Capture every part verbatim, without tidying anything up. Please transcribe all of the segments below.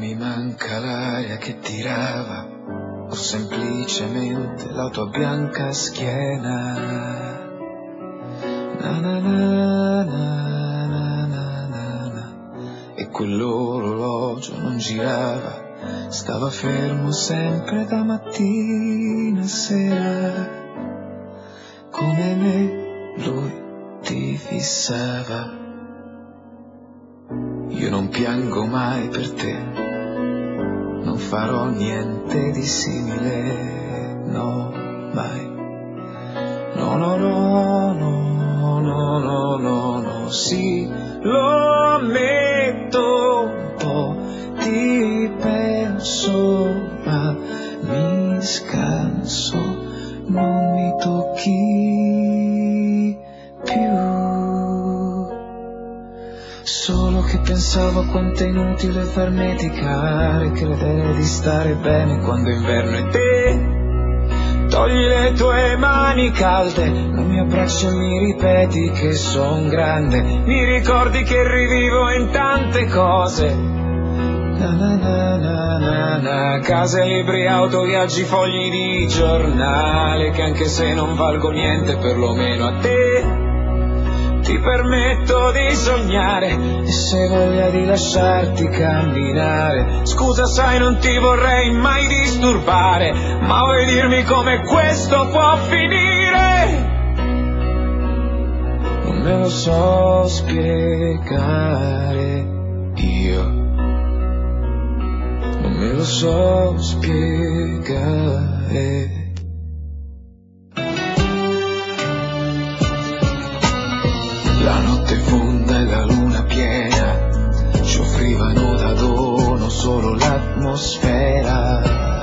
mi manca l'aria che tirava, o semplicemente la tua bianca schiena. Na na na na na na na na. E quell'orologio non girava, stava fermo sempre da mattina a sera. Come me lui ti fissava. Io non piango mai per te, non farò niente di simile, no, mai. No, no, no, no, no, no, no, no, sì, lo ammetto, un po' ti penso, ma mi scanso, non mi tocchi più. Solo che pensavo a quanto è inutile farneticare, credere di stare bene quando è inverno e te togli le tue mani calde, non mi abbracci e mi ripeti che son grande, mi ricordi che rivivo in tante cose. Na na na na na na, case, libri, auto, viaggi, fogli di giornale, che anche se non valgo niente perlomeno a te ti permetto di sognare, e se voglia di lasciarti camminare. Scusa sai non ti vorrei mai disturbare, ma vuoi dirmi come questo può finire? Non me lo so spiegare io, non me lo so spiegare. La notte fonda e la luna piena ci offrivano da dono solo l'atmosfera,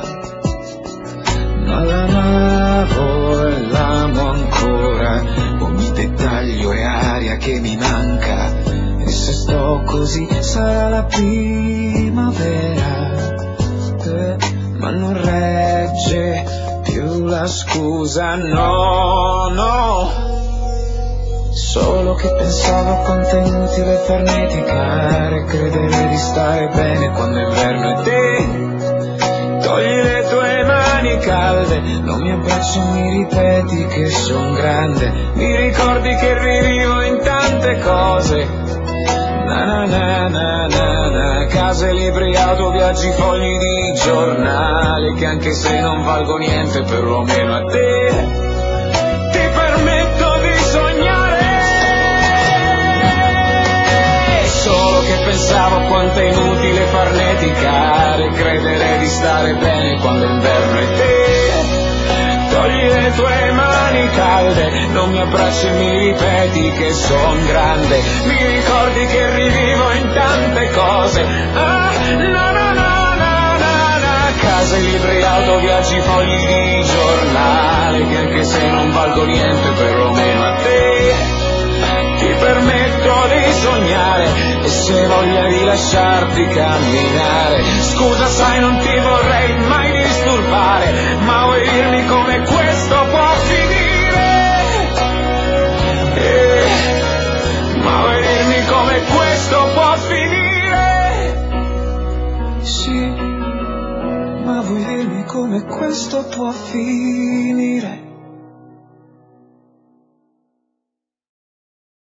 ma l'amavo e l'amo ancora, ogni dettaglio è aria che mi manca, e se sto così sarà la primavera, eh, ma non regge più la scusa, no, no. Solo che pensavo a quanto è inutile farneticare, credere di stare bene quando è inverno e te togli le tue mani calde, non mi abbracci e mi ripeti che son grande, mi ricordi che rivivo in tante cose. Na na na na na na, case, libri, auto, viaggi, fogli di giornale, che anche se non valgo niente perlomeno a te ti permetto di sognare. Solo che pensavo quanto è inutile farneticare, credere di stare bene quando è inverno e te togli le tue mani calde, non mi abbracci e mi ripeti che son grande, mi ricordi che rivivo in tante cose. Ah, no, no, no, no, no, no. Case, libri, auto, viaggi, fogli di giornale, che anche se non valgo niente perlomeno a te ti permetto di sognare, e se voglia di lasciarti camminare. Scusa sai non ti vorrei mai disturbare, ma vuoi dirmi come questo può finire? Eh, ma vuoi dirmi come questo può finire? Sì, ma vuoi dirmi come questo può finire?